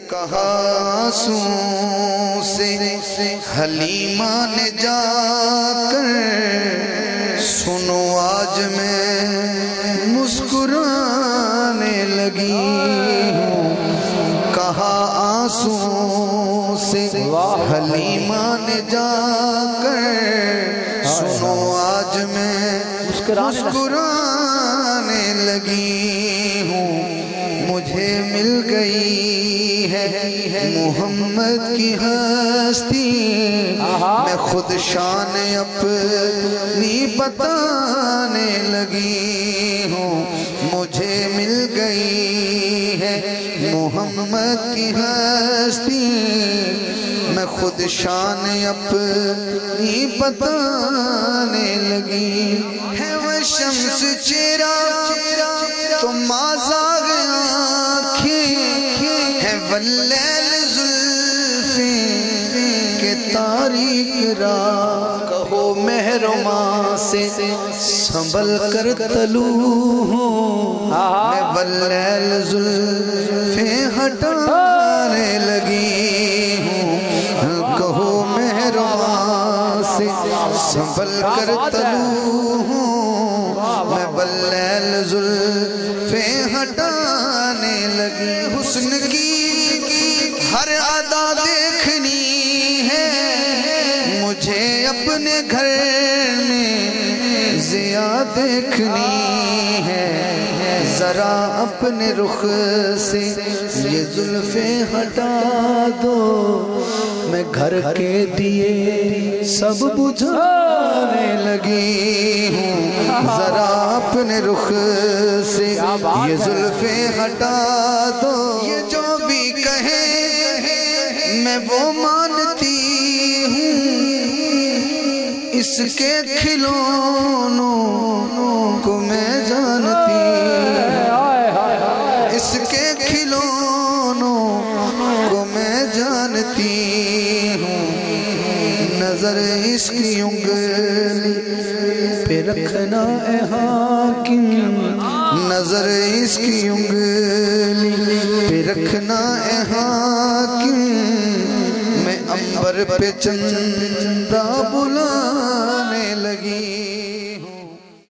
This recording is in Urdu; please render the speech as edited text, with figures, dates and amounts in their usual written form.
کہا آنسوں سے حلیمہ نے جا کر سنو آج میں مسکرانے لگی ہوں کہا آنسوں سے حلیمہ نے جا کر سنو آج میں مسکرانے لگی ہوں مجھے مل گئی ہے محمد کی ہستی میں خود شان اپنی بتانے لگی ہوں مجھے مل گئی ہے محمد کی ہستی میں خود شان اپنی بتانے لگی ہے وہ شمس چہرہ تو مازاغ آنکھیں ہے واللیل زلفیں کہ تاریک راہ کہو محرماں سے سنبھل کر تلو ہوں میں واللیل زلفیں ہٹانے لگی ہوں کہو محرماں سے سنبھل کر تلو ہوں میں واللیل زلفیں ہٹانے لگی حسن کی ہر ادا دیکھنی ہے مجھے اپنے گھر میں ضیا دیکھنی ہے ذرا اپنے رخ سے یہ زلفیں ہٹا دو میں گھر کے دیے سب بجھانے لگی ہوں ذرا اپنے رخ سے یہ زلفیں ہٹا دو یہ جو بھی کہے میں وہ مانتی ہوں اس کے کھلونوں کو میں جانتی اس کے کھلونوں کو میں جانتی ہوں نظر اس کی انگلی پہ رکھنا اے حاکم نظر اس کی انگلی پہ رکھنا اے حاکم میں عنبر پہ چندہ بلا